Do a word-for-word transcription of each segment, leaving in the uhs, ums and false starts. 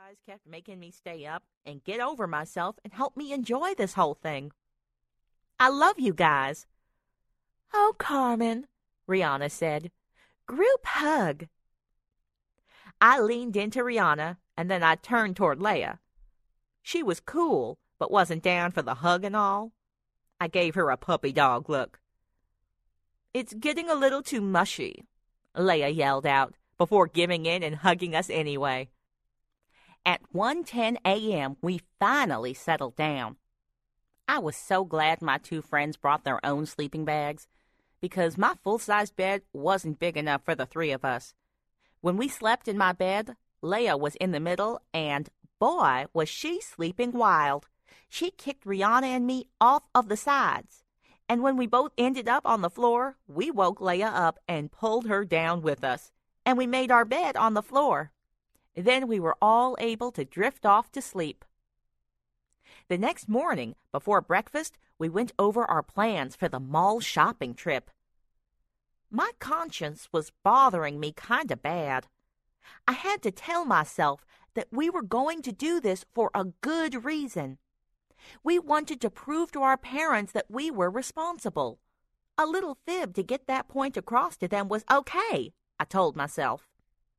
guys kept making me stay up and get over myself and help me enjoy this whole thing. I love you guys. Oh, Carmen, Rihanna said. Group hug. I leaned into Rihanna, and then I turned toward Leia. She was cool, but wasn't down for the hug and all. I gave her a puppy dog look. It's getting a little too mushy, Leia yelled out, before giving in and hugging us anyway. At one ten a.m., we finally settled down. I was so glad my two friends brought their own sleeping bags, because my full-size bed wasn't big enough for the three of us. When we slept in my bed, Leia was in the middle, and boy, was she sleeping wild. She kicked Rihanna and me off of the sides. And when we both ended up on the floor, we woke Leia up and pulled her down with us, and we made our bed on the floor. Then we were all able to drift off to sleep. The next morning, before breakfast, we went over our plans for the mall shopping trip. My conscience was bothering me kind of bad. I had to tell myself that we were going to do this for a good reason. We wanted to prove to our parents that we were responsible. A little fib to get that point across to them was okay, I told myself.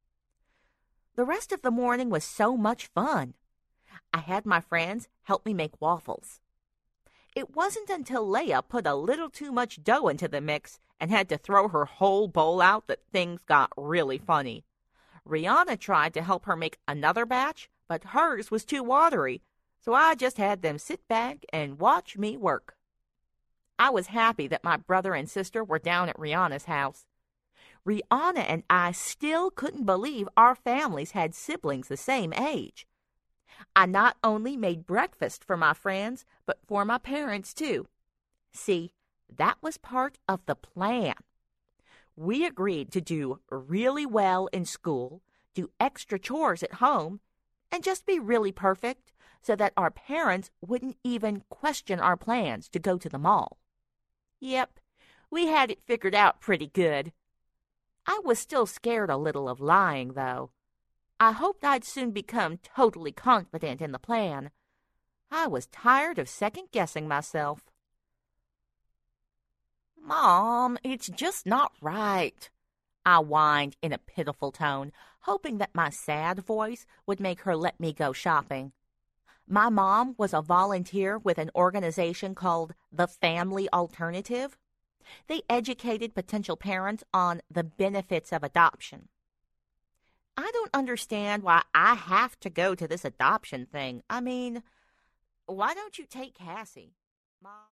The rest of the morning was so much fun. I had my friends help me make waffles. It wasn't until Leia put a little too much dough into the mix and had to throw her whole bowl out that things got really funny. Rihanna tried to help her make another batch, but hers was too watery, so I just had them sit back and watch me work. I was happy that my brother and sister were down at Rihanna's house. Rihanna and I still couldn't believe our families had siblings the same age. I not only made breakfast for my friends, but for my parents, too. See, that was part of the plan. We agreed to do really well in school, do extra chores at home, and just be really perfect so that our parents wouldn't even question our plans to go to the mall. Yep, we had it figured out pretty good. I was still scared a little of lying, though. I hoped I'd soon become totally confident in the plan. I was tired of second-guessing myself. Mom, it's just not right, I whined in a pitiful tone, hoping that my sad voice would make her let me go shopping. My mom was a volunteer with an organization called The Family Alternative. They educated potential parents on the benefits of adoption. I don't understand why I have to go to this adoption thing. I mean, why don't you take Cassie, Mom?